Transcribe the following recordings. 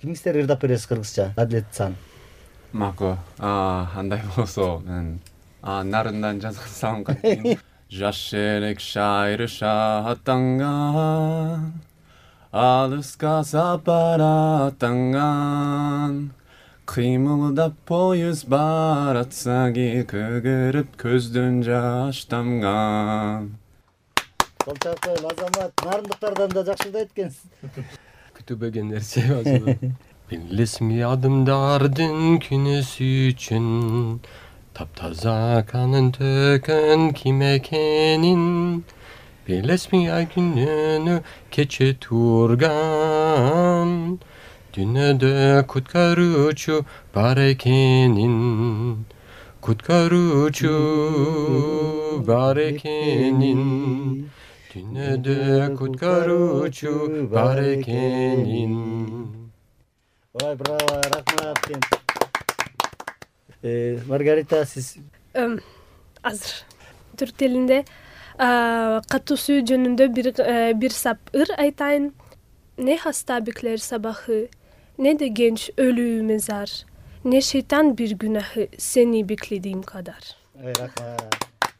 Кимиңиздер ырдап бересиз кыргызча Адилет-сан? Макул. Андай болсо мен нарындан жазсам кантип. Жаш элек шайрыша аттанган, алыска сапар аттанган. Кыймылдап поезд баратса кыгырып көздөн жаш тамган. Кол чапкыла Азамат, нарындыктардан да жакшы ырдайт экенсиз. Күтүбөгөн нерсе азыр. Билесми адымдардын күнөсү үчүн таптаза канын төккөн ким экенин. Билесми ай күнүнү кече турган дүйнөдө куткаруучу бар экенин. Куткаруучу бар экенин. Дүйнөдө куткаруучу бар экенин. Ой, браво, рахмат. Маргарита, сиз Азыр түрк тилинде катуусу жөнүндө бир сап ыр айтайын. Не хастабиклер сабахы, не де genç ölü mezar, ne şeytan bir günahı seni beklediğim kadar. рахмат.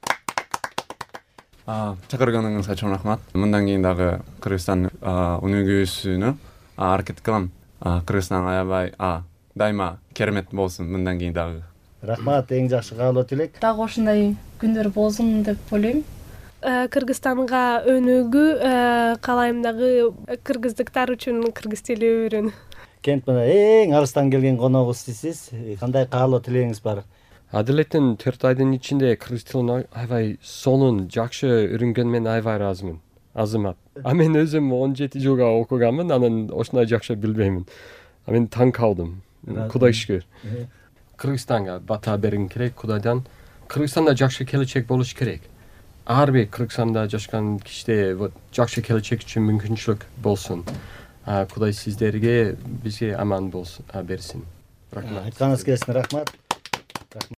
Чакырганыңызга чоң рахмат. Мындан кийин дагы Кыргызстан өнүгүүсүнө аракет кылам. Кыргызстан аябай дайыма керемет болсун мындан кийин дагы. Рахмат, эң жакшы каалоо тилек. Дагы ошондой күндөр болсун деп ойлойм. Кыргызстанга өнүгүү каалайм дагы кыргыздыктар үчүн кыргыз тили үйрөн. Кент мына эң алыстан келген коногубуз сизсиз. Кандай каалоо тилегиңиз бар? Адилеттин 4 айдын ичинде кыргыз тилин аябай сонун жакшы үйрөнгөн мен аябай ыраазымын. Азамат. Мен өзүм 17 жылга окуганмын, анан ошондой жакшы билбеймин. Мен таң калдым. Кудай шүгүр. Кыргызстанга бата бергим керек Кудайдан. Кыргызстанда жакшы келечек болуш керек. Ар бир Кыргызстанда жашаган кишиде жакшы келечек үчүн мүмкүнчүлүк болсун. Кудай сиздерге бизге аман болсун, берсин. Рахмат. Айтканыңыз келсин, рахмат.